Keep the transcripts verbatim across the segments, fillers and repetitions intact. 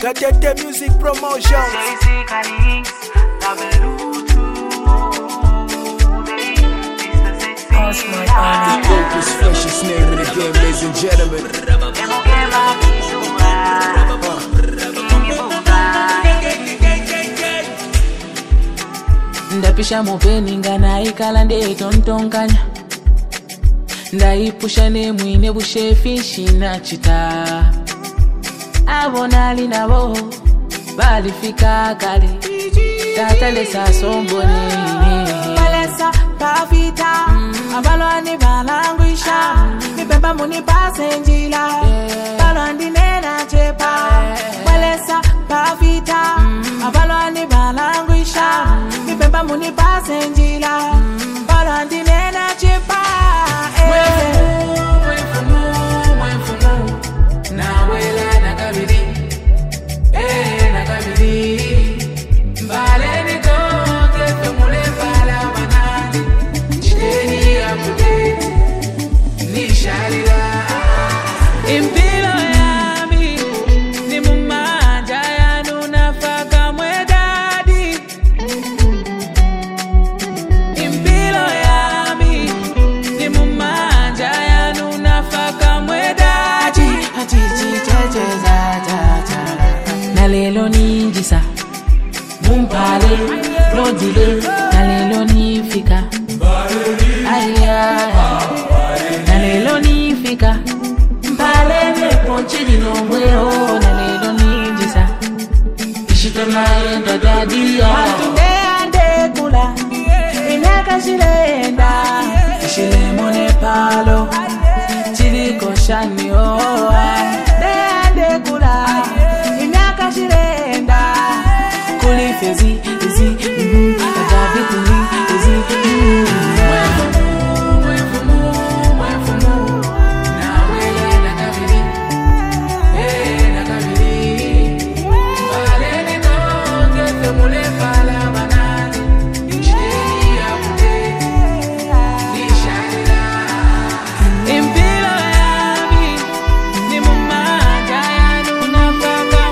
Katete Music Promotions. The dopest, freshest name in the game, ladies and gentlemen. Ndapisha mopeni ngana ikala nde tontonkanya. Ndaipusha ne mwine bushefishi na chita. Abonali nabo balifika kale. Tata lesa sombone. Balesa pavita. Abalwani balangwisha. Mipemba muni pasenjila. Balwandi nena chepa. Balesa pavita. Abalwani balangwisha. Mipemba muni pasenjila. Balwandi nena chepa. Nalelo ninjisa Mumpale Lodile Nalelo nifika Aya Nalelo nifika Mpale Neponche dinongweo Nalelo ninjisa Ishito maenda dadia Matune ande kula Inaka shilenda Shile mone palo Chiliko shani oa Ne ande kula Shirenda Kuli fezi Ezi Mmu Agabi kuli Ezi Mmu Mwefumu Mwefumu Mwefumu Nawele nakabili Eh nakabili Balene konge Femule pala manani Chiteni ya mute Nishaila Impilo yami Ni mumanja ya nunafaka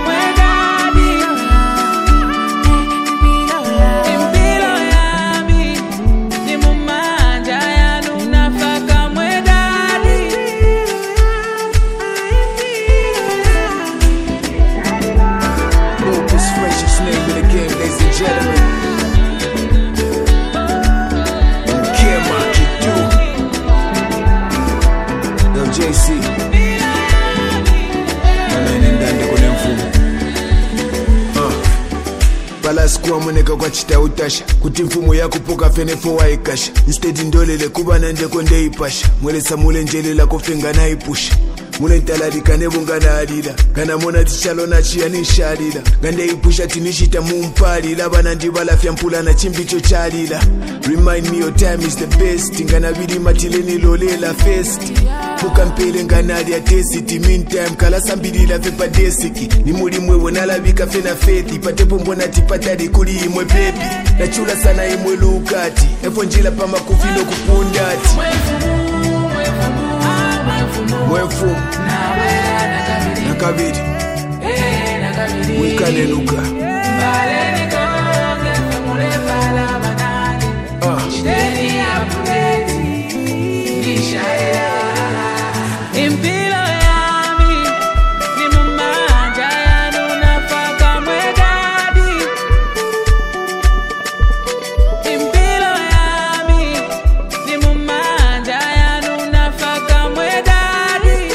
Sikuwa mweneka kwa chita utasha kuti mfumo ya kupoka fenefo wa ikasha instead ndolele kubana ndeko ndeipasha mwelesa mule njele la kufenga na ipusha mule ntaladika nebunga na adida kana mona tichalo na chia nishalila gande ipusha tinishita mumpalila bana ndibala fya mpula na chimbicho chalila remind me your time is the best ngana bidi matileni lolela fest mukampele nganali ya tesiti meantime kala sambilila fepa desiki ni muli mwe wonalabika fena fethi patepo mbona tipatali kuli imwe baby nachula sana imwe lukati efo njila pa makufino kupundati mwefumu nakabiri mwikane luka Impilo yami Ni mumanja ya nunafaka mwedadi Impilo yami Ni mumanja ya nunafaka mwedadi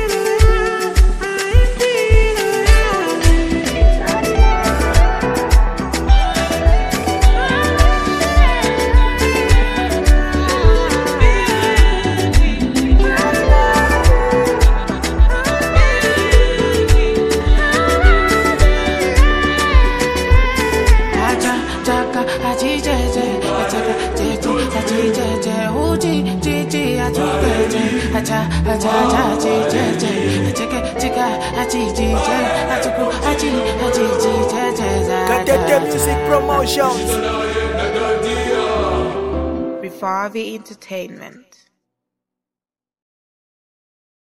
Katete Music Promotions. Vivavi Entertainment.